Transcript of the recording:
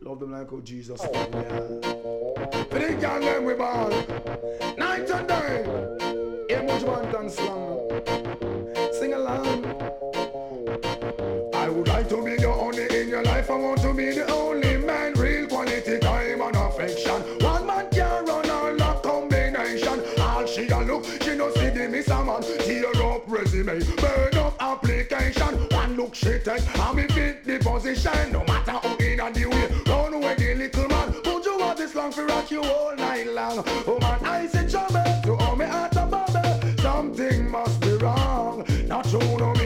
Love them like how Jesus loved me. For the girl them we ball, night and day. Hear much one can slang. Sing along. I would like to be your only in your life. I want to be the only man. Real quality time and affection. One man can run all that combination. All she a look, she no see the miss a man. Tear up resume, burn up application. One look she take, and me fit the position. No matter how in a the way, run away the little man. Put you out this long for rock you all night long. Oh man, I say trouble to all me at the bubble. Something must be wrong. Not true no